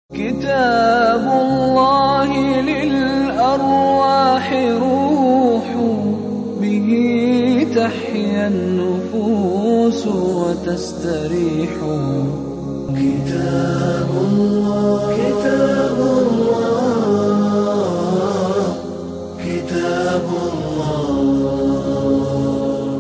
كتاب الله للأرواح روح، به تحيا النفوس وتستريح. كتاب الله كتاب الله كتاب الله.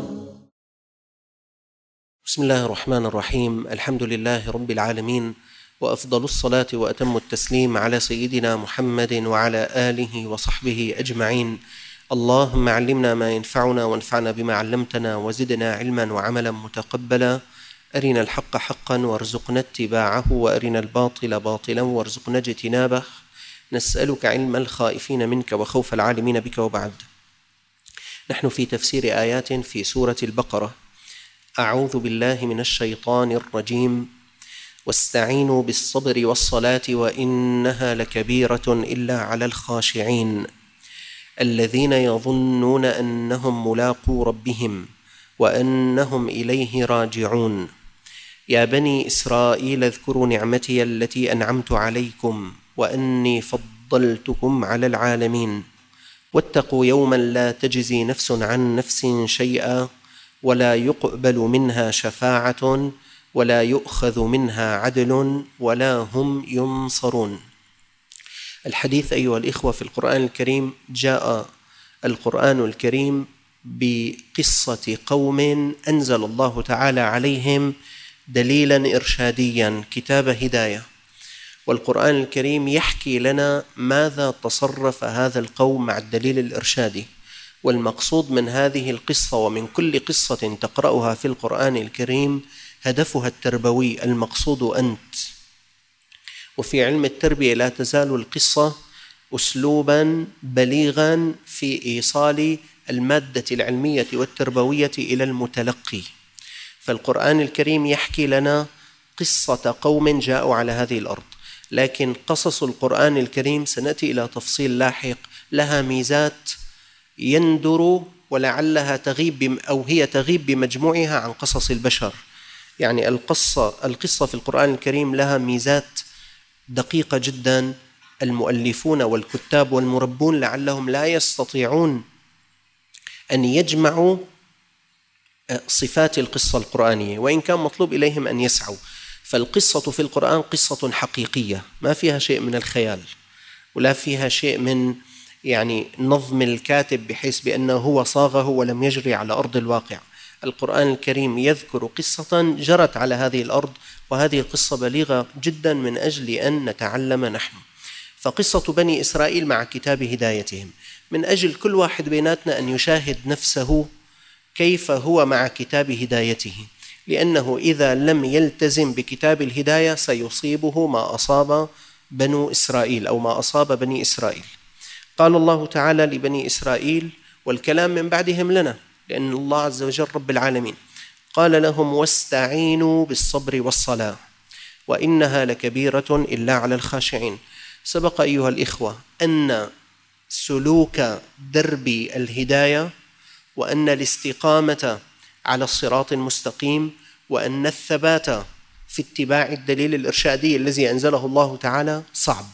بسم الله الرحمن الرحيم. الحمد لله رب العالمين، وأفضل الصلاة وأتم التسليم على سيدنا محمد وعلى آله وصحبه أجمعين. اللهم علمنا ما ينفعنا وانفعنا بما علمتنا وزدنا علما وعملا متقبلا. أرنا الحق حقا وارزقنا اتباعه، وأرنا الباطل باطلا وارزقنا اجتنابه. نسألك علم الخائفين منك وخوف العالمين بك. وبعد، نحن في تفسير آيات في سورة البقرة. أعوذ بالله من الشيطان الرجيم. واستعينوا بالصبر والصلاة وإنها لكبيرة إلا على الخاشعين الذين يظنون أنهم ملاقو ربهم وأنهم إليه راجعون. يا بني إسرائيل اذكروا نعمتي التي أنعمت عليكم وأني فضلتكم على العالمين. واتقوا يوما لا تجزي نفس عن نفس شيئا ولا يقبل منها شفاعة ولا يؤخذ منها عدل ولا هم ينصرون. الحديث أيها الإخوة في القرآن الكريم، جاء القرآن الكريم بقصة قوم أنزل الله تعالى عليهم دليلا إرشاديا، كتاب هداية. والقرآن الكريم يحكي لنا ماذا تصرف هذا القوم مع الدليل الإرشادي. والمقصود من هذه القصة ومن كل قصة تقرأها في القرآن الكريم هدفها التربوي، المقصود أنت. وفي علم التربية لا تزال القصة أسلوبا بليغا في إيصال المادة العلمية والتربوية إلى المتلقي. فالقرآن الكريم يحكي لنا قصة قوم جاءوا على هذه الأرض، لكن قصص القرآن الكريم سنأتي إلى تفصيل لاحق لها ميزات يندر ولعلها تغيب أو هي تغيب بمجموعها عن قصص البشر. يعني القصة في القرآن الكريم لها ميزات دقيقة جدا. المؤلفون والكتاب والمربون لعلهم لا يستطيعون أن يجمعوا صفات القصة القرآنية، وإن كان مطلوب إليهم أن يسعوا. فالقصة في القرآن قصة حقيقية، ما فيها شيء من الخيال ولا فيها شيء من نظم الكاتب بحيث بأنه هو صاغه ولم يجري على أرض الواقع. القرآن الكريم يذكر قصة جرت على هذه الأرض، وهذه القصة بليغة جدا من أجل أن نتعلم نحن. فقصة بني إسرائيل مع كتاب هدايتهم، من أجل كل واحد بيناتنا أن يشاهد نفسه كيف هو مع كتاب هدايته، لأنه إذا لم يلتزم بكتاب الهداية سيصيبه ما أصاب بنو إسرائيل أو ما أصاب بني إسرائيل. قال الله تعالى لبني إسرائيل، والكلام من بعدهم لنا لأن الله عز وجل رب العالمين، قال لهم واستعينوا بالصبر والصلاة وإنها لكبيرة إلا على الخاشعين. سبق أيها الإخوة أن سلوك درب الهداية وأن الاستقامة على الصراط المستقيم وأن الثبات في اتباع الدليل الإرشادي الذي أنزله الله تعالى صعب.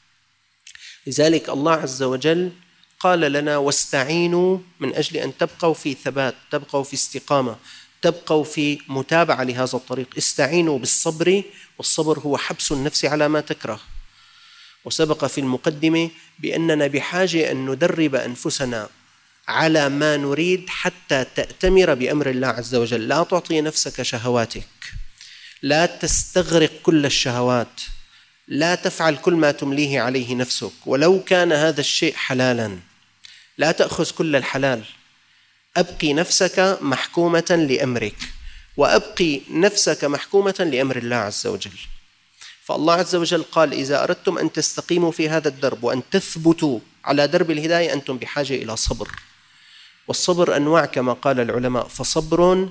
لذلك الله عز وجل قال لنا واستعينوا من أجل أن تبقوا في ثبات، تبقوا في استقامة، تبقوا في متابعة لهذا الطريق. استعينوا بالصبر، والصبر هو حبس النفس على ما تكره. وسبق في المقدمة بأننا بحاجة أن ندرب أنفسنا على ما نريد حتى تأتمر بأمر الله عز وجل. لا تعطي نفسك شهواتك، لا تستغرق كل الشهوات، لا تفعل كل ما تمليه عليه نفسك ولو كان هذا الشيء حلالا. لا تأخذ كل الحلال، أبقي نفسك محكومة لأمرك، وأبقي نفسك محكومة لأمر الله عز وجل. فالله عز وجل قال إذا أردتم أن تستقيموا في هذا الدرب وأن تثبتوا على درب الهداية أنتم بحاجة إلى صبر. والصبر أنواع كما قال العلماء، فصبر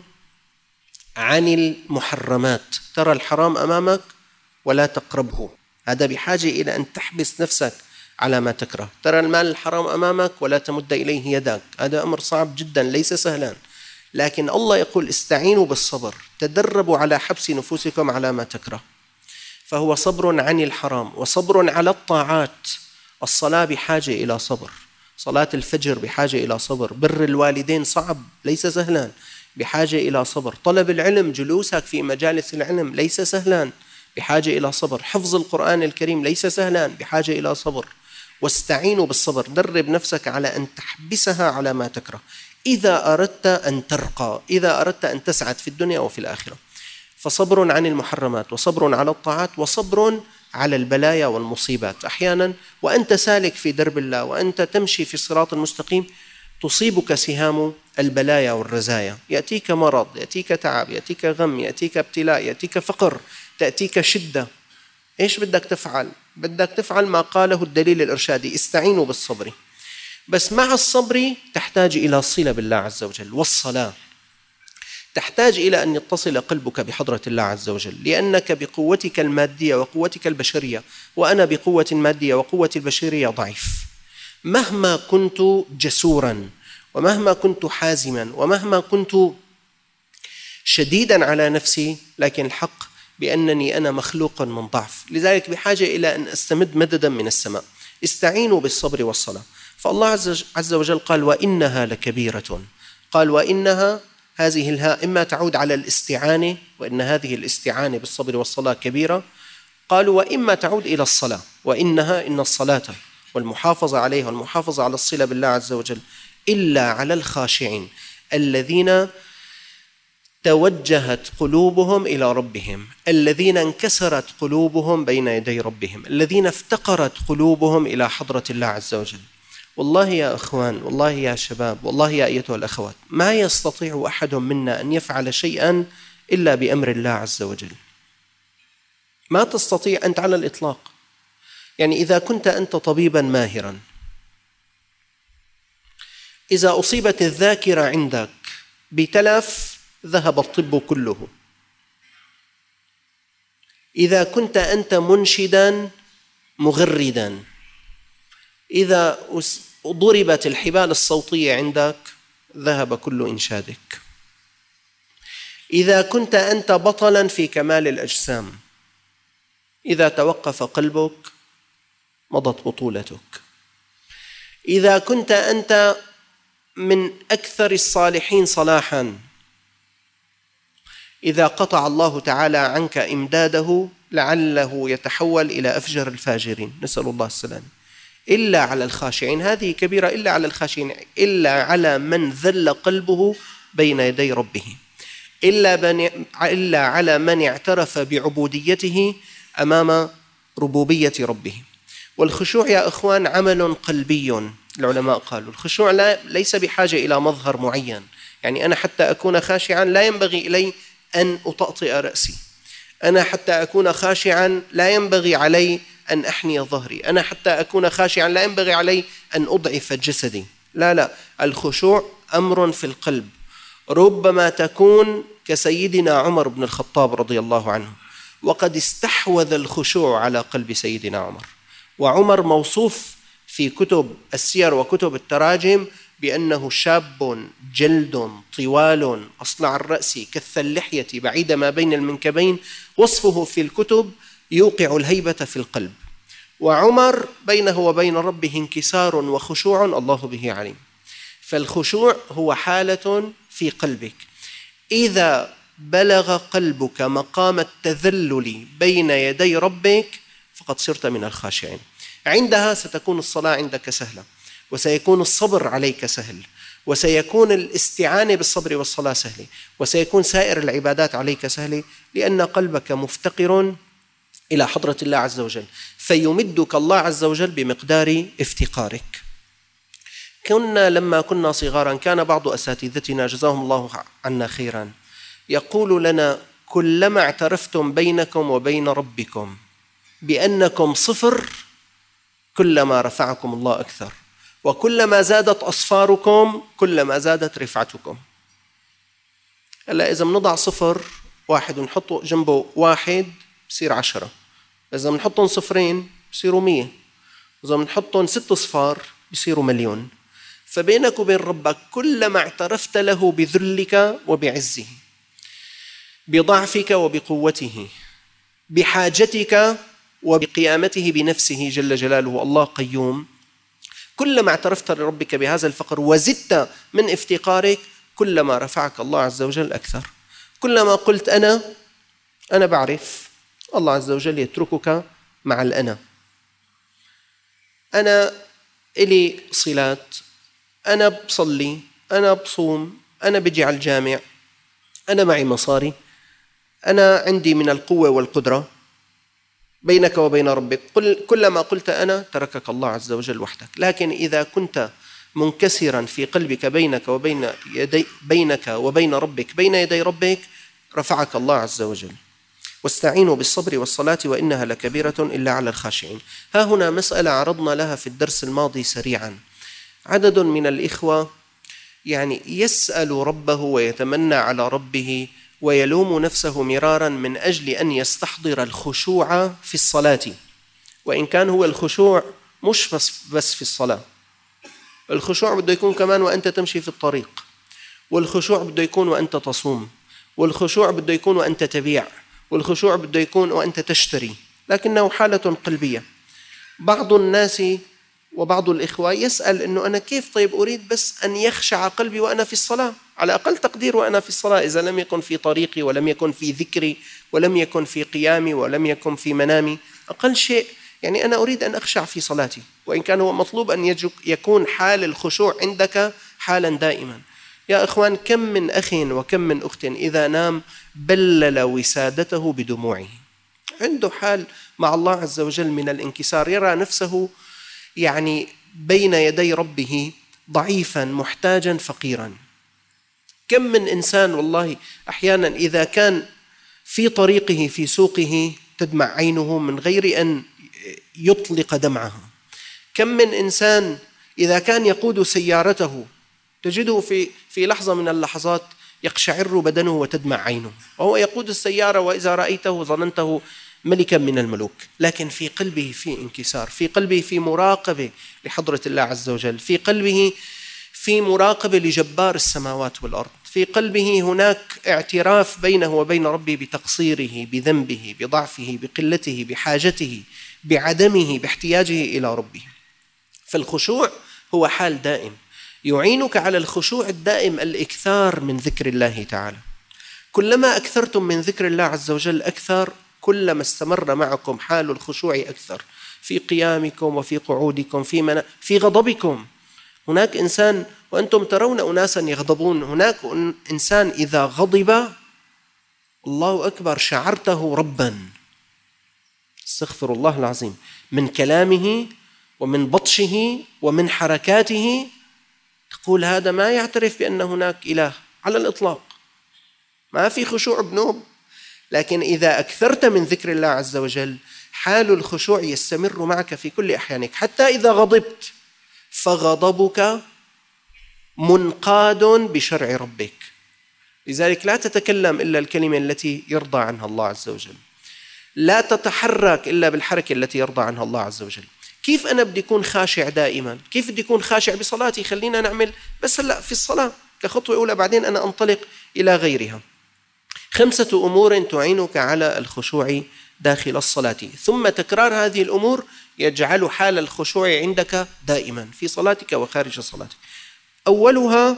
عن المحرمات، ترى الحرام أمامك ولا تقربه، هذا بحاجة إلى أن تحبس نفسك على ما تكره. ترى المال الحرام أمامك ولا تمد إليه يدك، هذا أمر صعب جدا ليس سهلا. لكن الله يقول استعينوا بالصبر، تدربوا على حبس نفوسكم على ما تكره. فهو صبر عن الحرام وصبر على الطاعات. الصلاة بحاجة إلى صبر، صلاة الفجر بحاجة إلى صبر، بر الوالدين صعب ليس سهلا بحاجة إلى صبر، طلب العلم جلوسك في مجالس العلم ليس سهلا بحاجة إلى صبر، حفظ القرآن الكريم ليس سهلا بحاجة إلى صبر. واستعينوا بالصبر، درب نفسك على أن تحبسها على ما تكره إذا أردت أن ترقى، إذا أردت أن تسعد في الدنيا وفي الآخرة. فصبر عن المحرمات وصبر على الطاعات وصبر على البلايا والمصيبات. أحيانا وأنت سالك في درب الله وأنت تمشي في الصراط المستقيم تصيبك سهام البلايا والرزايا، يأتيك مرض، يأتيك تعب، يأتيك غم، يأتيك ابتلاء، يأتيك فقر، تأتيك شدة. إيش بدك تفعل؟ بدك تفعل ما قاله الدليل الإرشادي: استعينوا بالصبر. بس مع الصبر تحتاج إلى صلة بالله عز وجل، والصلاة تحتاج إلى أن يتصل قلبك بحضرة الله عز وجل، لأنك بقوتك المادية وقوتك البشرية، وأنا بقوة مادية وقوة البشرية ضعيف. مهما كنت جسورا ومهما كنت حازما ومهما كنت شديدا على نفسي، لكن الحق بأنني أنا مخلوق من ضعف، لذلك بحاجة إلى أن أستمد مددا من السماء. استعينوا بالصبر والصلاة. فالله عز وجل قال: وإنها لكبيرة. قال: وإنها، هذه الهاء إما تعود على الاستعانة، وإن هذه الاستعانة بالصبر والصلاة كبيرة. قالوا: وإما تعود إلى الصلاة، وإنها، إن الصلاة والمحافظة عليها والمحافظة على الصلة بالله عز وجل إلا على الخاشعين الذين توجهت قلوبهم إلى ربهم، الذين انكسرت قلوبهم بين يدي ربهم، الذين افتقرت قلوبهم إلى حضرة الله عز وجل. والله يا أخوان، والله يا شباب، والله يا أيتها الأخوات، ما يستطيع أحد منا أن يفعل شيئا إلا بأمر الله عز وجل. ما تستطيع أنت على الإطلاق. يعني إذا كنت أنت طبيبا ماهرا، إذا أصيبت الذاكرة عندك بتلف ذهب الطب كله. إذا كنت أنت منشدا مغردا، إذا ضربت الحبال الصوتية عندك ذهب كل إنشادك. إذا كنت أنت بطلا في كمال الأجسام، إذا توقف قلبك مضت بطولتك. إذا كنت أنت من أكثر الصالحين صلاحا، إذا قطع الله تعالى عنك إمداده لعله يتحول إلى أفجر الفاجرين، نسأل الله السلام. إلا على الخاشعين، هذه كبيرة، إلا على الخاشعين، إلا على من ذل قلبه بين يدي ربه، إلا على من اعترف بعبوديته أمام ربوبية ربه. والخشوع يا أخوان عمل قلبي. العلماء قالوا الخشوع ليس بحاجة إلى مظهر معين. يعني أنا حتى أكون خاشعا لا ينبغي إلي أن أطأطئ رأسي، أنا حتى أكون خاشعا لا ينبغي علي أن أحني ظهري، أنا حتى أكون خاشعا لا ينبغي علي أن أضعف جسدي. لا، الخشوع أمر في القلب. ربما تكون كسيدنا عمر بن الخطاب رضي الله عنه، وقد استحوذ الخشوع على قلب سيدنا عمر. وعمر موصوف في كتب السير وكتب التراجم بأنه شاب جلد طوال أصلع الرأس كث اللحية بعيد ما بين المنكبين. وصفه في الكتب يوقع الهيبة في القلب. وعمر بينه وبين ربه انكسار وخشوع الله به عليم. فالخشوع هو حالة في قلبك. إذا بلغ قلبك مقام التذلل بين يدي ربك فقد صرت من الخاشعين. عندها ستكون الصلاة عندك سهلة، وسيكون الصبر عليك سهل، وسيكون الاستعانة بالصبر والصلاة سهلة، وسيكون سائر العبادات عليك سهلة، لأن قلبك مفتقر إلى حضرة الله عز وجل، فيمدك الله عز وجل بمقدار افتقارك. لما كنا صغارا كان بعض أساتذتنا جزاهم الله عنا خيرا يقول لنا: كلما اعترفتم بينكم وبين ربكم بأنكم صفر كلما رفعكم الله أكثر، وكلما زادت أصفاركم كلما زادت رفعتكم. هلا إذا بنضع صفر واحد ونحطه جنبه واحد بصير 10، إذا بنحطهم صفرين بصيروا 100، إذا بنحطهم 6 صفار بصيروا 1,000,000. فبينك وبين ربك كلما اعترفت له بذلك وبعزه، بضعفك وبقوته، بحاجتك وبقيامته بنفسه جل جلاله. الله قيوم. كلما اعترفت لربك بهذا الفقر وزدت من افتقارك كلما رفعك الله عز وجل أكثر. كلما قلت أنا بعرف، الله عز وجل يتركك مع الأنا. أنا إلي صلات، أنا بصلي، أنا بصوم، أنا بجي على الجامع، أنا معي مصاري، أنا عندي من القوة والقدرة. بينك وبين ربك كلما قلت أنا تركك الله عز وجل وحدك. لكن إذا كنت منكسرا في قلبك بينك وبين ربك، بين يدي ربك، رفعك الله عز وجل. واستعينوا بالصبر والصلاة وإنها لكبيرة إلا على الخاشعين. ها هنا مسألة عرضنا لها في الدرس الماضي سريعا. عدد من الإخوة يسأل ربه ويتمنى على ربه ويلوم نفسه مرارا من أجل أن يستحضر الخشوع في الصلاة، وإن كان هو الخشوع مش بس في الصلاة. الخشوع بده يكون كمان وأنت تمشي في الطريق، والخشوع بده يكون وأنت تصوم، والخشوع بده يكون وأنت تبيع، والخشوع بده يكون وأنت تشتري، لكنه حالة قلبية. بعض الناس وبعض الإخوة يسأل إنه أنا كيف طيب أريد بس أن يخشع قلبي وأنا في الصلاة، على أقل تقدير وأنا في الصلاة، إذا لم يكن في طريقي ولم يكن في ذكري ولم يكن في قيامي ولم يكن في منامي، أقل شيء أنا أريد أن أخشع في صلاتي، وإن كان هو مطلوب أن يكون حال الخشوع عندك حالا دائما. يا إخوان، كم من أخ وكم من أخت إذا نام بلل وسادته بدموعه، عنده حال مع الله عز وجل من الانكسار، يرى نفسه بين يدي ربه ضعيفا محتاجا فقيرا. كم من إنسان والله أحيانا إذا كان في طريقه في سوقه تدمع عينه من غير أن يطلق دمعها. كم من إنسان إذا كان يقود سيارته تجده في لحظة من اللحظات يقشعر بدنه وتدمع عينه، وهو يقود السيارة وإذا رأيته ظننته ملكا من الملوك، لكن في قلبه في انكسار، في قلبه في مراقبة لحضرة الله عز وجل، في قلبه في مراقبة لجبار السماوات والأرض، في قلبه هناك اعتراف بينه وبين ربه بتقصيره، بذنبه، بضعفه، بقلته، بحاجته، بعدمه، باحتياجه إلى ربه. فالخشوع هو حال دائم يعينك على الخشوع الدائم الإكثار من ذكر الله تعالى. كلما أكثرتم من ذكر الله عز وجل أكثر، كلما استمر معكم حال الخشوع أكثر في قيامكم وفي قعودكم في غضبكم. هناك إنسان وأنتم ترون أناسا يغضبون، هناك إنسان إذا غضب الله أكبر شعرته ربا، استغفر الله العظيم، من كلامه ومن بطشه ومن حركاته تقول هذا ما يعترف بأن هناك إله على الإطلاق، ما في خشوع بنوب. لكن إذا أكثرت من ذكر الله عز وجل حال الخشوع يستمر معك في كل أحيانك، حتى إذا غضبت فغضبك منقاد بشرع ربك. لذلك لا تتكلم إلا الكلمة التي يرضى عنها الله عز وجل، لا تتحرك إلا بالحركة التي يرضى عنها الله عز وجل. كيف أنا بدي أكون خاشع دائما؟ كيف بدي أكون خاشع بصلاتي؟ خلينا نعمل بس هلأ في الصلاة كخطوة أولى، بعدين أنا أنطلق إلى غيرها. 5 أمور تعينك على الخشوع داخل الصلاة، ثم تكرار هذه الأمور يجعل حال الخشوع عندك دائما في صلاتك وخارج صلاتك. أولها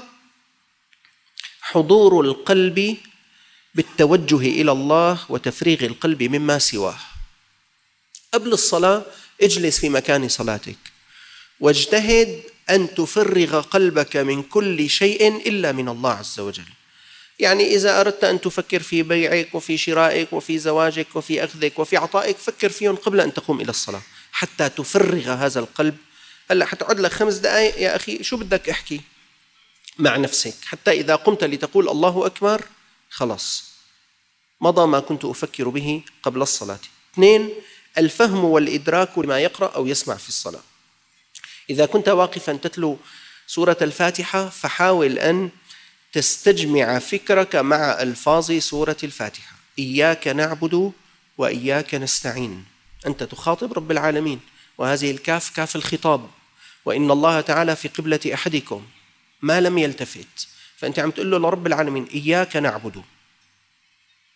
حضور القلب بالتوجه إلى الله وتفريغ القلب مما سواه. قبل الصلاة اجلس في مكان صلاتك واجتهد أن تفرغ قلبك من كل شيء إلا من الله عز وجل. إذا أردت أن تفكر في بيعك وفي شرائك وفي زواجك وفي أخذك وفي عطائك، فكر فيهم قبل أن تقوم إلى الصلاة حتى تفرغ هذا القلب. هلأ حتقعد لك 5 دقائق يا أخي، شو بدك احكي مع نفسك حتى إذا قمت لتقول الله أكبر خلاص مضى ما كنت أفكر به قبل الصلاة. 2 الفهم والإدراك لما يقرأ أو يسمع في الصلاة. إذا كنت واقفا تتلو سورة الفاتحة فحاول أن تستجمع فكرك مع ألفاظ سورة الفاتحة. إياك نعبد وإياك نستعين، أنت تخاطب رب العالمين، وهذه الكاف كاف الخطاب، وإن الله تعالى في قبلة أحدكم ما لم يلتفت، فأنت عم تقول له لرب العالمين إياك نعبد.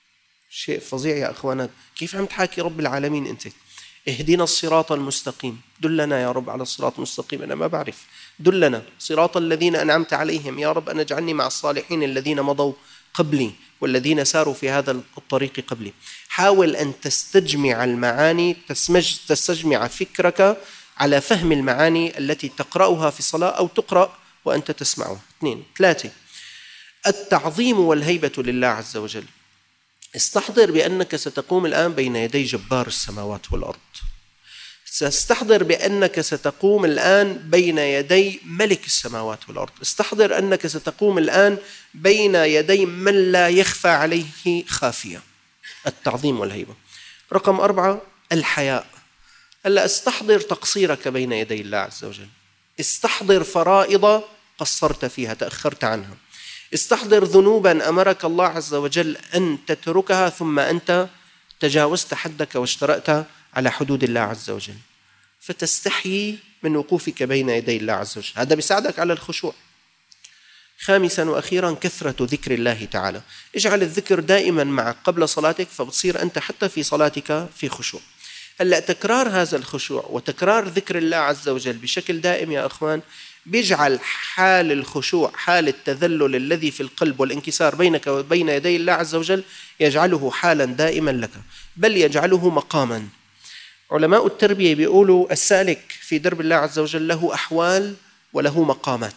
شيء فظيع يا أخوانا. كيف عم تحاكي رب العالمين أنت؟ اهدنا الصراط المستقيم، دلنا يا رب على الصراط المستقيم. أنا ما بعرف، دلنا صراط الذين أنعمت عليهم، يا رب أنا اجعلني مع الصالحين الذين مضوا قبلي والذين ساروا في هذا الطريق قبلي. حاول أن تستجمع المعاني، تستجمع فكرك على فهم المعاني التي تقرأها في الصلاة أو تقرأ وأنت تسمعها. 2 3 التعظيم والهيبة لله عز وجل. استحضر بأنك ستقوم الآن بين يدي جبار السماوات والأرض. استحضر بأنك ستقوم الآن بين يدي ملك السماوات والأرض. استحضر أنك ستقوم الآن بين يدي من لا يخفى عليه خافية. التعظيم والهيبة. رقم 4 الحياء. هلا استحضر تقصيرك بين يدي الله عز وجل. استحضر فرائض قصرت فيها، تأخرت عنها. استحضر ذنوبا أمرك الله عز وجل أن تتركها ثم أنت تجاوزت حدك واشترأت على حدود الله عز وجل، فتستحيي من وقوفك بين يدي الله عز وجل. هذا بيساعدك على الخشوع. 5 وأخيرا كثرة ذكر الله تعالى. اجعل الذكر دائما معك قبل صلاتك، فبتصير أنت حتى في صلاتك في خشوع. هلأ تكرار هذا الخشوع وتكرار ذكر الله عز وجل بشكل دائم يا أخوان بيجعل حال الخشوع، حال التذلل الذي في القلب والانكسار بينك وبين يدي الله عز وجل، يجعله حالا دائما لك، بل يجعله مقاما. علماء التربية بيقولوا السالك في درب الله عز وجل له أحوال وله مقامات.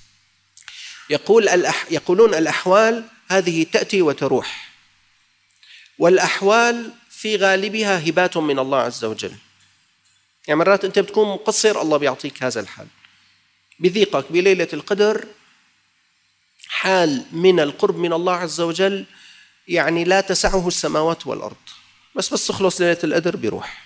يقولون الأحوال هذه تأتي وتروح، والأحوال في غالبها هبات من الله عز وجل. يعني مرات أنت بتكون مقصر، الله بيعطيك هذا الحال، بذيقك بليلة القدر حال من القرب من الله عز وجل يعني لا تسعه السماوات والأرض، بس تخلص ليلة القدر بيروح.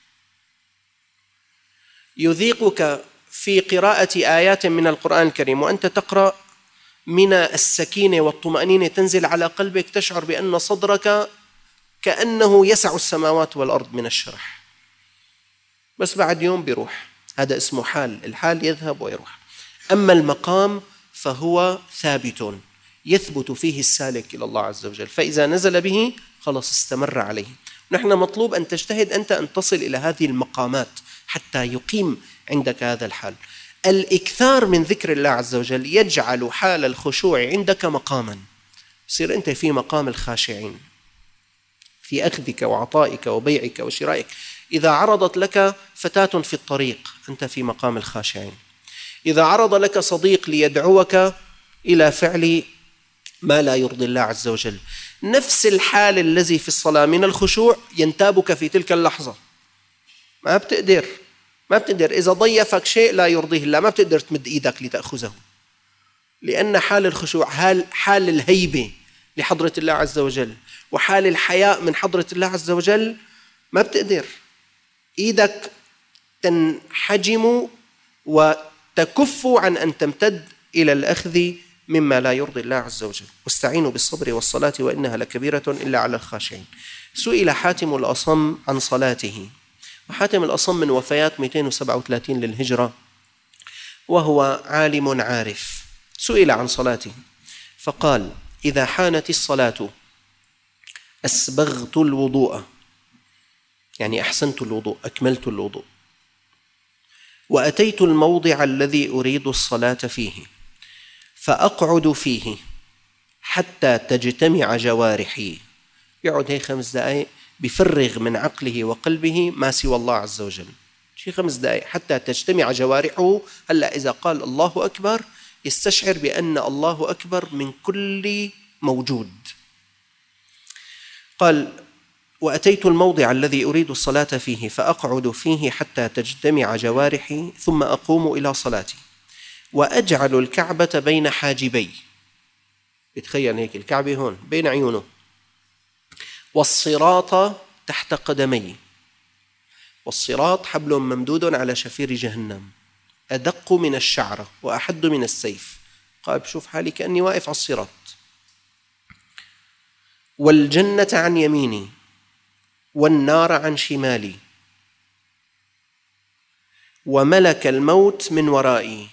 يذيقك في قراءة آيات من القرآن الكريم وأنت تقرأ من السكينة والطمأنينة تنزل على قلبك، تشعر بأن صدرك كأنه يسع السماوات والأرض من الشرح، بس بعد يوم بيروح. هذا اسمه حال، الحال يذهب ويروح. أما المقام فهو ثابت يثبت فيه السالك إلى الله عز وجل، فإذا نزل به خلاص استمر عليه. نحن مطلوب أن تجتهد أنت أن تصل إلى هذه المقامات حتى يقيم عندك هذا الحال. الإكثار من ذكر الله عز وجل يجعل حال الخشوع عندك مقاما، يصير أنت في مقام الخاشعين في أخذك وعطائك وبيعك وشرائك. إذا عرضت لك فتاة في الطريق أنت في مقام الخاشعين. إذا عرض لك صديق ليدعوك إلى فعل ما لا يرضي الله عز وجل، نفس الحال الذي في الصلاة من الخشوع ينتابك في تلك اللحظة. ما بتقدر إذا ضيفك شيء لا يرضيه الله ما بتقدر تمد إيدك لتأخذه، لأن حال الخشوع حال الهيبة لحضرة الله عز وجل وحال الحياء من حضرة الله عز وجل، ما بتقدر، إيدك تنحجم وتكف عن أن تمتد إلى الأخذ مما لا يرضي الله عز وجل. واستعينوا بالصبر والصلاة وإنها لكبيرة إلا على الخاشعين. سئل حاتم الأصم عن صلاته، وحاتم الأصم من وفيات 237 للهجرة وهو عالم عارف. سئل عن صلاته فقال: إذا حانت الصلاة أسبغت الوضوء، يعني أحسنت الوضوء، أكملت الوضوء، وأتيت الموضع الذي أريد الصلاة فيه فأقعد فيه حتى تجتمع جوارحي. يقعد هيك 5 دقائق بفرغ من عقله وقلبه ما سوى الله عز وجل، شيء 5 دقائق حتى تجتمع جوارحه. هلأ إذا قال الله أكبر يستشعر بأن الله أكبر من كل موجود. قال: وأتيت الموضع الذي أريد الصلاة فيه فأقعد فيه حتى تجتمع جوارحي ثم أقوم إلى صلاتي وأجعل الكعبة بين حاجبي. بتخيل هيك الكعبة هون بين عيونه، والصراط تحت قدمي. والصراط حبل ممدود على شفير جهنم أدق من الشعرة وأحد من السيف. قال: بشوف حالي كأني واقف على الصراط. والجنة عن يميني والنار عن شمالي وملك الموت من ورائي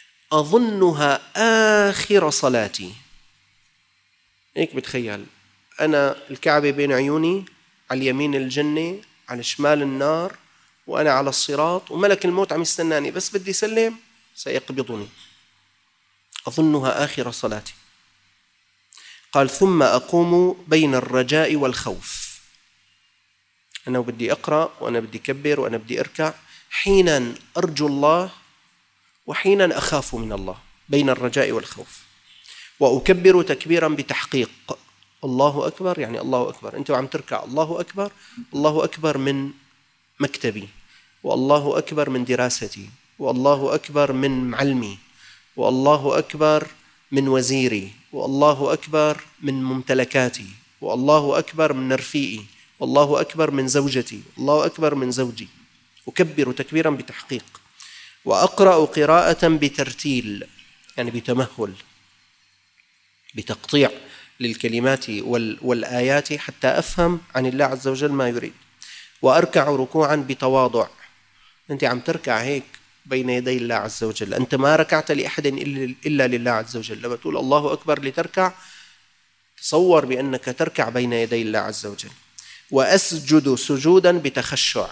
أظنها آخر صلاتي. هيك بتخيل أنا الكعبة بين عيوني، على اليمين الجنة، على الشمال النار، وأنا على الصراط، وملك الموت عم يستناني، بس بدي سلم سيقبضني. أظنها آخر صلاتي. قال ثم أقوم بين الرجاء والخوف، أنا بدي أقرأ وأنا بدي أكبر وأنا بدي أركع، حينا أرجو الله وحينا أخاف من الله، بين الرجاء والخوف. وأكبر تكبيرا بتحقيق، الله أكبر يعني الله أكبر، أنت وعم تركع الله أكبر، الله أكبر من مكتبي، والله أكبر من دراستي، والله أكبر من معلمي، والله أكبر من وزيري، والله أكبر من ممتلكاتي، والله أكبر من رفيقي، والله أكبر من زوجتي، الله أكبر من زوجي. أكبر تكبيرا بتحقيق. وأقرأ قراءة بترتيل، يعني بتمهل، بتقطيع للكلمات والآيات حتى أفهم عن الله عز وجل ما يريد. وأركع ركوعا بتواضع، أنت عم تركع هيك بين يدي الله عز وجل، أنت ما ركعت لأحد إلا لله عز وجل. لما تقول الله أكبر لتركع، تصور بأنك تركع بين يدي الله عز وجل. وأسجد سجودا بتخشع،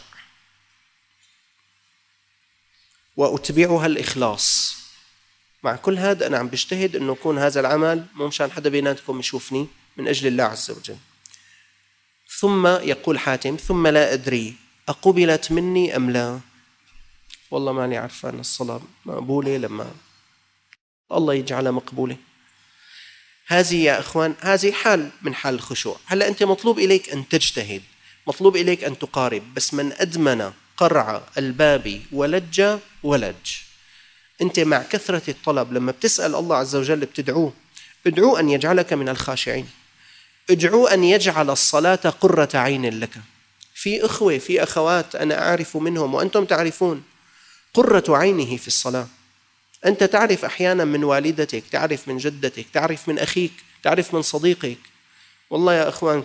وأتبعها الإخلاص. مع كل هذا أنا عم بجتهد أنه يكون هذا العمل مو مشان حدا بيناتكم يشوفني، من أجل الله عز وجل. ثم يقول حاتم ثم لا أدري أقبلت مني أم لا، والله ماني عارفان الصلاة مقبولة لما الله يجعلها مقبولة. هذه يا أخوان هذه حال من حال الخشوع. هلأ أنت مطلوب إليك أن تجتهد، مطلوب إليك أن تقارب، بس من أدمن قرع الباب ولج ولج. أنت مع كثرة الطلب لما بتسأل الله عز وجل بتدعوه، ادعو أن يجعلك من الخاشعين، ادعو أن يجعل الصلاة قرة عين لك. في أخوة في أخوات أنا أعرف منهم وأنتم تعرفون قرة عينه في الصلاة. أنت تعرف أحيانا من والدتك، تعرف من جدتك، تعرف من أخيك، تعرف من صديقك. والله يا أخوان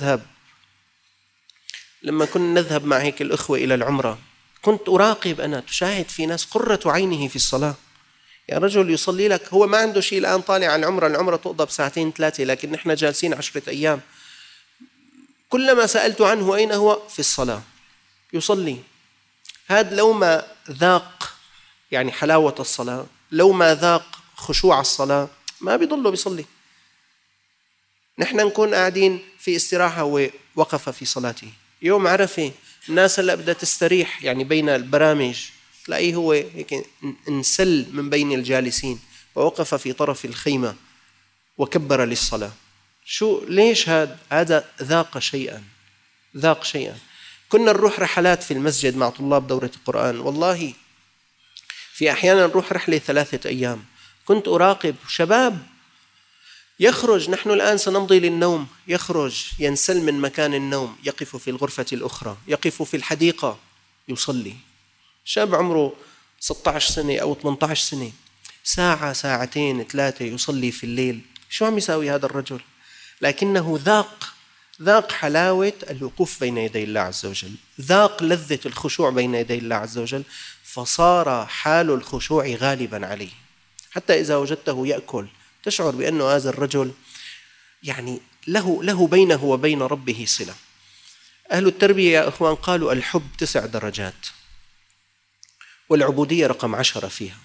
لما كنا نذهب مع هيك الأخوة إلى العمرة، كنت أراقب أنا تشاهد في ناس قرة عينه في الصلاة. يا رجل يصلي لك، هو ما عنده شيء الآن، طالع على العمرة تقضى بساعتين ثلاثة، لكن نحن جالسين 10 أيام. كلما سألت عنه أين هو؟ في الصلاة يصلي. هذا لو ما ذاق يعني حلاوة الصلاة، لو ما ذاق خشوع الصلاة، ما بيضله بيصلي. نحن نكون قاعدين في استراحة ووقف في صلاته. يوم عرفة الناس هلأ بدها تستريح، يعني بين البرامج تلاقيه هو هيك انسل من بين الجالسين ووقف في طرف الخيمة وكبر للصلاة. ليش هذا ذاق شيئا. كنا نروح رحلات في المسجد مع طلاب دورة القرآن، والله في أحيانا نروح رحلة 3 أيام. كنت أراقب شباب يخرج، نحن الآن سنمضي للنوم، يخرج ينسل من مكان النوم، يقف في الغرفة الأخرى، يقف في الحديقة يصلي. شاب عمره 16 سنة أو 18 سنة، ساعة ساعتين 3 يصلي في الليل. شو عم يساوي هذا الرجل؟ لكنه ذاق حلاوة الوقوف بين يدي الله عز وجل، ذاق لذة الخشوع بين يدي الله عز وجل، فصار حال الخشوع غالبا عليه. حتى إذا وجدته يأكل تشعر بأنه هذا الرجل يعني له بينه وبين ربه صلة. أهل التربية يا أخوان قالوا الحب 9 درجات، والعبودية رقم 10 فيها.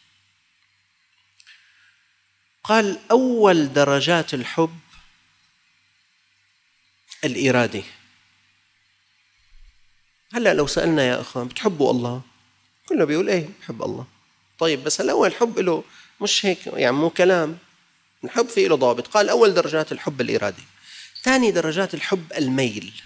قال أول درجات الحب الإرادة. هلأ لو سألنا يا أخوان بتحبوا الله؟ كله بيقول إيه بحب الله. طيب بس الأول الحب له مش هيك يعني مو كلام، الحب فيه له ضابط. قال أول درجات الحب الإرادة. ثاني درجات الحب الميل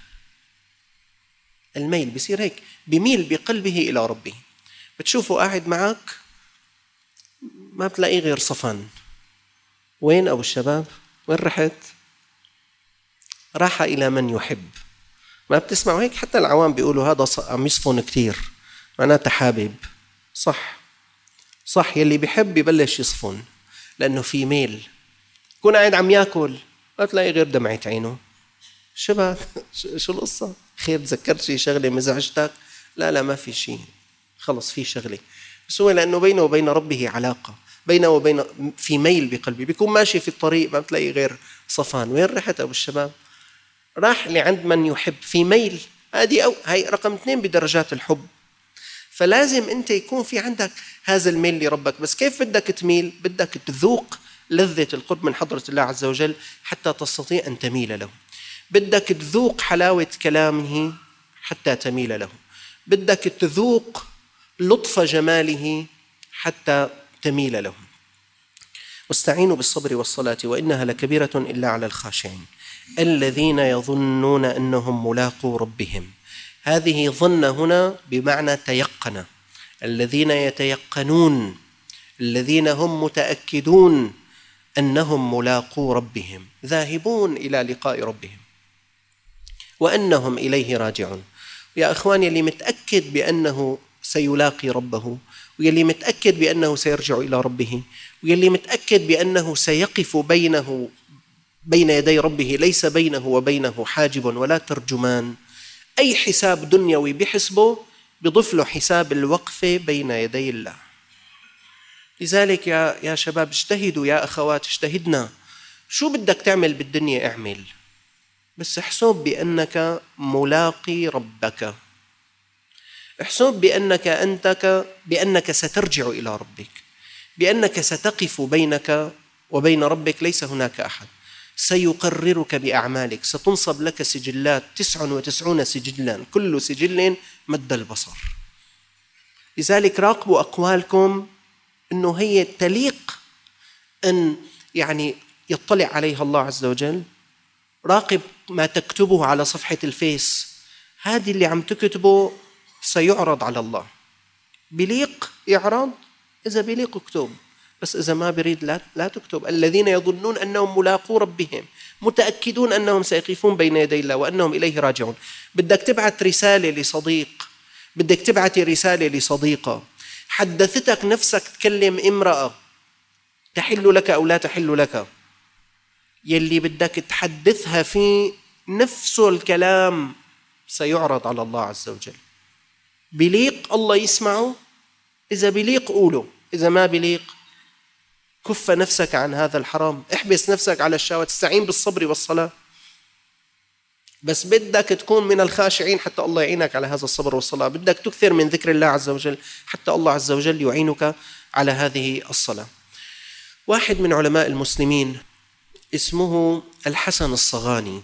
بيصير هيك بميل بقلبه إلى ربه. بتشوفه قاعد معك ما بتلاقيه غير صفن. وين أبو الشباب؟ وين رحت؟ راح إلى من يحب. ما بتسمعوا هيك؟ حتى العوام بيقولوا هذا عم يصفن كتير، معناته حابب. صح يلي بيحب يبلش يصفن، لأنه في ميل. كون قاعد عم يأكل ما تلاقي غير دمعة عينه. شباب شو القصة؟ خير تذكرت شي شغلة مزعجتك؟ لا ما في شيء، خلص في شغلة، بس هو لأنه بينه وبين ربه علاقة. بينه وبين في ميل بقلبي. بيكون ماشي في الطريق ما بتلاقي غير صفان. وين رحت أبو الشباب؟ راح لعند من يحب، في ميل. هاي رقم 2 بدرجات الحب. فلازم أنت يكون في عندك هذا الميل لربك. بس كيف بدك تميل؟ بدك تذوق لذة القرب من حضرة الله عز وجل حتى تستطيع أن تميل له. بدك تذوق حلاوة كلامه حتى تميل له. بدك تذوق لطف جماله حتى تميل له. واستعينوا بالصبر والصلاة وإنها لكبيرة إلا على الخاشعين الذين يظنون أنهم ملاقو ربهم. هذه ظن هنا بمعنى تيقن. الذين يتيقنون، الذين هم متأكدون أنهم ملاقو ربهم، ذاهبون إلى لقاء ربهم وأنهم إليه راجعون. يا أخواني، اللي متأكد بأنه سيلاقي ربه، واللي متأكد بأنه سيرجع إلى ربه، واللي متأكد بأنه سيقف بين يدي ربه ليس بينه وبينه حاجب ولا ترجمان، أي حساب دنيوي بحسبه بضيف له حساب الوقفة بين يدي الله. لذلك يا شباب اجتهدوا، يا أخوات اجتهدنا. شو بدك تعمل بالدنيا اعمل، بس احسب بأنك ملاقي ربك. احسب بأنك سترجع إلى ربك، بأنك ستقف بينك وبين ربك ليس هناك أحد. سيقررك بأعمالك، ستنصب لك سجلات 99 سجلا، كل سجل مد البصر. لذلك راقبوا أقوالكم أنه هي تليق أن يطلع عليها الله عز وجل. راقب ما تكتبه على صفحة الفيس، هذه اللي عم تكتبه سيعرض على الله. بليق يعرض، إذا بليق اكتب، بس إذا ما بريد لا تكتب. الذين يظنون أنهم ملاقو ربهم، متأكدون أنهم سيقفون بين يدي الله وأنهم إليه راجعون. بدك تبعت رسالة لصديق، بدك تبعتي رسالة لصديقة، حدثتك نفسك تكلم امرأة تحل لك أو لا تحل لك، يلي بدك تحدثها في نفس الكلام سيعرض على الله عز وجل. بليق الله يسمعه، إذا بليق قوله، إذا ما بليق كف نفسك عن هذا الحرام، احبس نفسك على الشهوات، استعين بالصبر والصلاة. بس بدك تكون من الخاشعين حتى الله يعينك على هذا الصبر والصلاة. بدك تكثر من ذكر الله عز وجل حتى الله عز وجل يعينك على هذه الصلاة. واحد من علماء المسلمين اسمه الحسن الصغاني.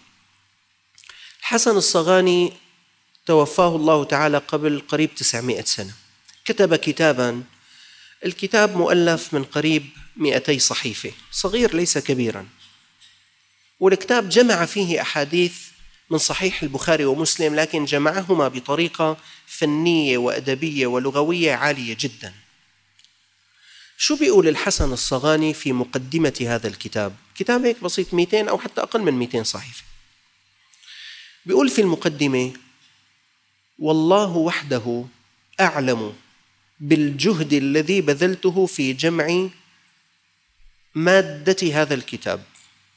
الحسن الصغاني توفاه الله تعالى قبل قريب 900 سنة. كتب كتابا، الكتاب مؤلف من قريب 200 صحيفة، صغير ليس كبيرا. والكتاب جمع فيه أحاديث من صحيح البخاري ومسلم، لكن جمعهما بطريقة فنية وأدبية ولغوية عالية جدا. شو بيقول الحسن الصغاني في مقدمة هذا الكتاب؟ كتاب هيك بسيط، 200 أو حتى أقل من 200 صحيفة. بيقول في المقدمة: والله وحده أعلم بالجهد الذي بذلته في جمع مادة هذا الكتاب،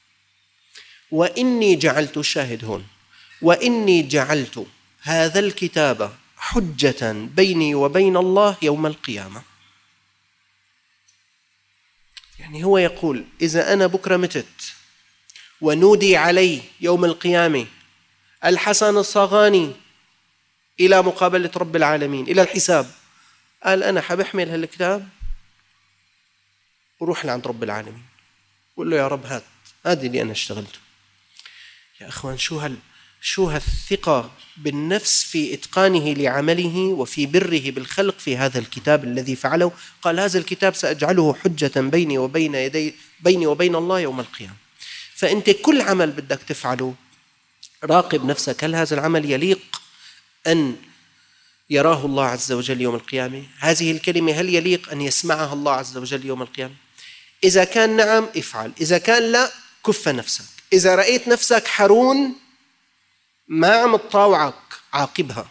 وإني جعلت، الشاهد هون، وإني جعلت هذا الكتاب حجة بيني وبين الله يوم القيامة. يعني هو يقول إذا أنا بكرة متت ونودي علي يوم القيامة الحسن الصغاني إلى مقابلة رب العالمين، إلى الحساب، قال أنا حبحمل هالكتاب وروح لعند رب العالمين وقول له يا رب هذا اللي أنا اشتغلته. يا أخوان، شو هالثقة بالنفس في إتقانه لعمله وفي بره بالخلق في هذا الكتاب الذي فعله. قال هذا الكتاب سأجعله حجة بيني وبين الله يوم القيامة. فأنت كل عمل بدك تفعله راقب نفسك، هل هذا العمل يليق أن يراه الله عز وجل يوم القيامة؟ هذه الكلمة هل يليق أن يسمعها الله عز وجل يوم القيامة؟ إذا كان نعم افعل، إذا كان لا كف نفسك. إذا رأيت نفسك حرون ما عم تطاوعك عاقبها.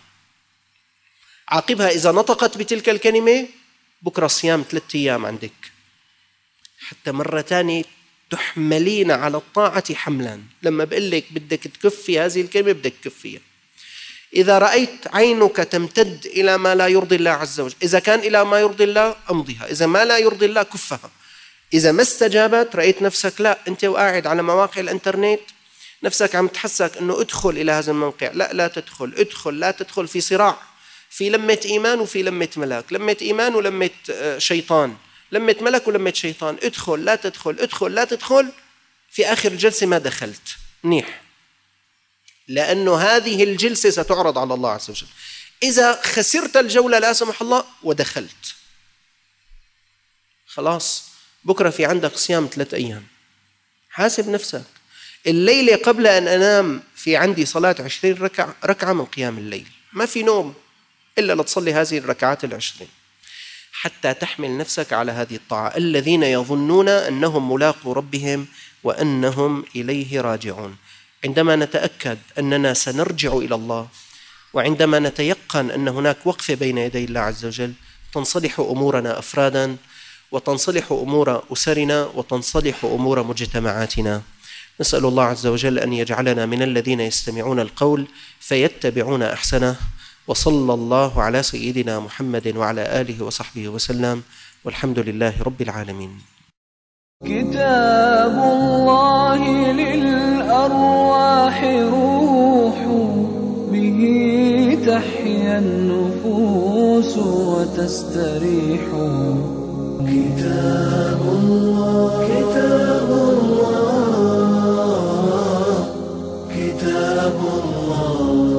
إذا نطقت بتلك الكلمة بكرة صيام 3 أيام عندك، حتى مرة تانية تحملين على الطاعة حملا. لما بقول لك بدك تكفي هذه الكلمة بدك تكفيها. إذا رأيت عينك تمتد إلى ما لا يرضي الله عز وجل، إذا كان إلى ما يرضي الله أمضيها، إذا ما لا يرضي الله كفها. إذا ما استجابت رأيت نفسك لا أنت وقاعد على مواقع الإنترنت نفسك عم تحسك أنه ادخل إلى هذا الموقع، لا تدخل، لا تدخل في صراع، في لمة إيمان وفي لمة ملاك، لمة إيمان ولمة شيطان، لمة ملك ولمة شيطان، ادخل لا تدخل، في آخر الجلسة ما دخلت منيح، لأنه هذه الجلسة ستعرض على الله عز وجل. إذا خسرت الجولة لا سمح الله ودخلت، خلاص بكرة في عندك صيام 3 أيام، حاسب نفسك. الليلة قبل أن أنام في عندي صلاة 20 ركعة من قيام الليل، ما في نوم إلا لتصلي هذه الركعات 20 حتى تحمل نفسك على هذه الطاعة. الذين يظنون أنهم ملاقو ربهم وأنهم إليه راجعون. عندما نتأكد أننا سنرجع إلى الله، وعندما نتيقن أن هناك وقفة بين يدي الله عز وجل، تنصلح أمورنا أفرادا، وتنصلح أمور أسرنا، وتنصلح أمور مجتمعاتنا. نسأل الله عز وجل أن يجعلنا من الذين يستمعون القول فيتبعون أحسنه. وصلى الله على سيدنا محمد وعلى آله وصحبه وسلم، والحمد لله رب العالمين. كتاب الله للأرواح روح، به تحيا النفوس وتستريح. كتاب الله كتاب الله كتاب الله